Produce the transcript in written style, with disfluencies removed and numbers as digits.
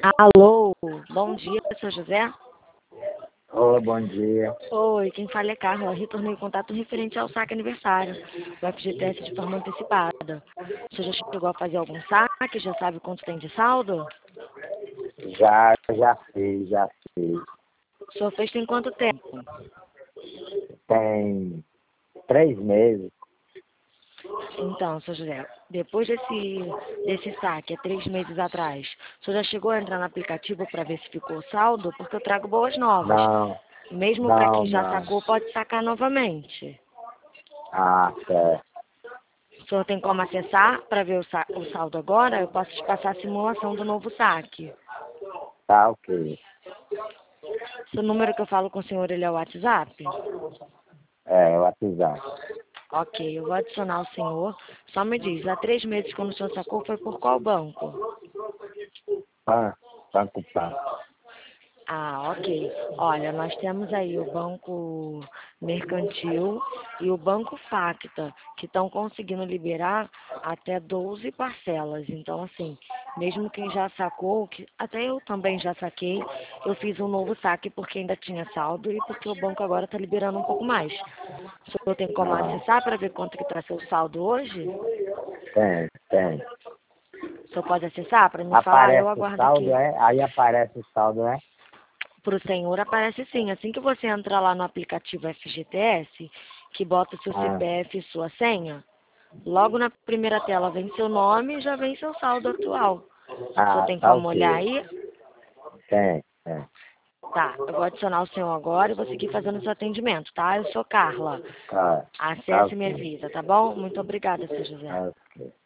Alô, bom dia, seu José. Oi, bom dia. Oi, quem fala é Carla. Retornei o contato referente ao saque aniversário do FGTS de forma antecipada. Você já chegou a fazer algum saque? Já sabe quanto tem de saldo? Já fiz, já fiz. O senhor fez tem quanto tempo? Tem 3 meses. Então, seu José, depois desse saque, há 3 meses atrás, o senhor já chegou a entrar no aplicativo para ver se ficou saldo? Porque eu trago boas novas. Não, Mesmo para não, quem já não. sacou, pode sacar novamente. Ah, certo. O senhor tem como acessar para ver o saldo agora? Eu posso te passar a simulação do novo saque. Tá ok. O número que eu falo com o senhor, ele é o WhatsApp? É, o WhatsApp. Ok, eu vou adicionar o senhor. Só me diz, há 3 meses quando o senhor sacou, foi por qual banco? Banco Pan. Ah, ok. Olha, nós temos aí o Banco Mercantil e o Banco Facta, que estão conseguindo liberar até 12 parcelas. Então, assim, mesmo quem já sacou, até eu também já saquei, eu fiz um novo saque porque ainda tinha saldo e porque o banco agora está liberando um pouco mais. O senhor tem como Ah, acessar para ver quanto que está seu saldo hoje? tem. O senhor pode acessar para me falar? Eu Aparece o aguardo saldo, aqui. é? Aí aparece o saldo, é? Para o senhor aparece sim. Assim que você entrar lá no aplicativo FGTS, que bota o seu Ah, CPF e sua senha, logo na primeira tela vem seu nome e já vem seu saldo atual. O senhor tem tá como olhar ok. aí? Tem. Tá, eu vou adicionar o senhor agora e vou seguir fazendo o seu atendimento, tá? Eu sou Carla. Tá Acesse e me ok. avisa, tá bom? Muito obrigada, seu José. Tá ok.